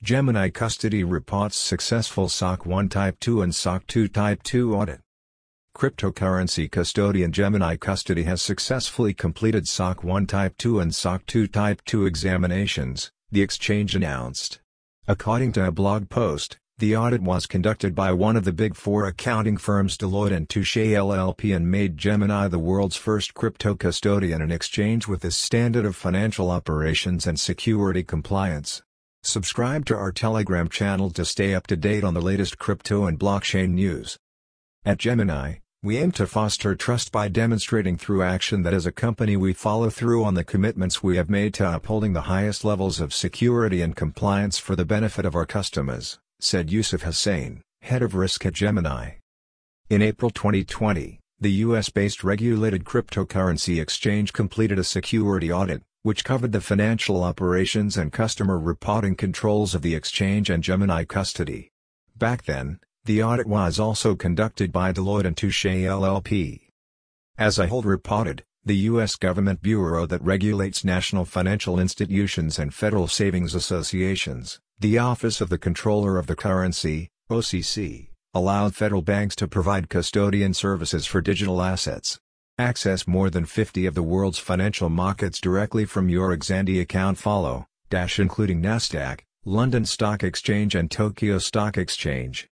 Gemini Custody reports successful SOC 1 Type 2 and SOC 2 Type 2 audit. Cryptocurrency custodian Gemini Custody has successfully completed SOC 1 Type 2 and SOC 2 Type 2 examinations, the exchange announced. According to a blog post, the audit was conducted by one of the Big Four accounting firms Deloitte & Touche LLP and made Gemini the world's first crypto custodian and exchange with the standard of financial operations and security compliance. Subscribe to our Telegram channel to stay up to date on the latest crypto and blockchain news. At Gemini, we aim to foster trust by demonstrating through action that as a company we follow through on the commitments we have made to upholding the highest levels of security and compliance for the benefit of our customers, said Yusuf Hussain, head of risk at Gemini. In April 2020, the US-based regulated cryptocurrency exchange completed a security audit, which covered the financial operations and customer reporting controls of the exchange and Gemini Custody. Back then, the audit was also conducted by Deloitte & Touche LLP. As Ahold reported, the U.S. government bureau that regulates national financial institutions and federal savings associations, the Office of the Comptroller of the Currency, OCC, allowed federal banks to provide custodian services for digital assets. Access more than 50 of the world's financial markets directly from your Xandi account including Nasdaq, London Stock Exchange and Tokyo Stock Exchange.